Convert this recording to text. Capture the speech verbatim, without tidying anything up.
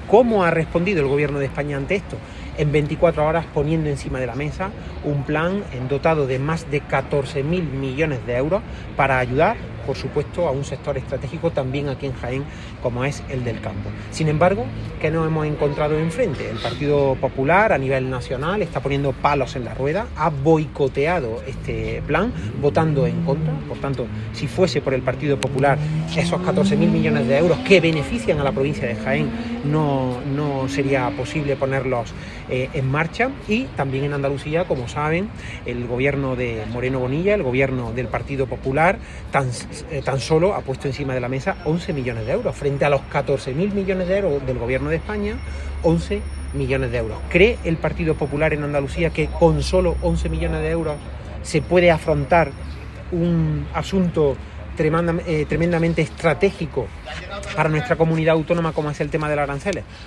¿Cómo ha respondido el Gobierno de España ante esto? En veinticuatro horas poniendo encima de la mesa un plan dotado de más de catorce mil millones de euros para ayudar, por supuesto, a un sector estratégico también aquí en Jaén, como es el del campo. Sin embargo, ¿qué nos hemos encontrado enfrente? El Partido Popular a nivel nacional está poniendo palos en la rueda, ha boicoteado este plan, votando en contra. Por tanto, si fuese por el Partido Popular, esos catorce mil millones de euros que benefician a la provincia de Jaén no, no sería posible ponerlos eh, en marcha. Y también en Andalucía, como saben, el gobierno de Moreno Bonilla, el gobierno del Partido Popular, tan Eh, tan solo ha puesto encima de la mesa once millones de euros, frente a los catorce mil millones de euros del Gobierno de España, once millones de euros. ¿Cree el Partido Popular en Andalucía que con solo once millones de euros se puede afrontar un asunto tremenda, eh, tremendamente estratégico para nuestra comunidad autónoma como es el tema de los aranceles?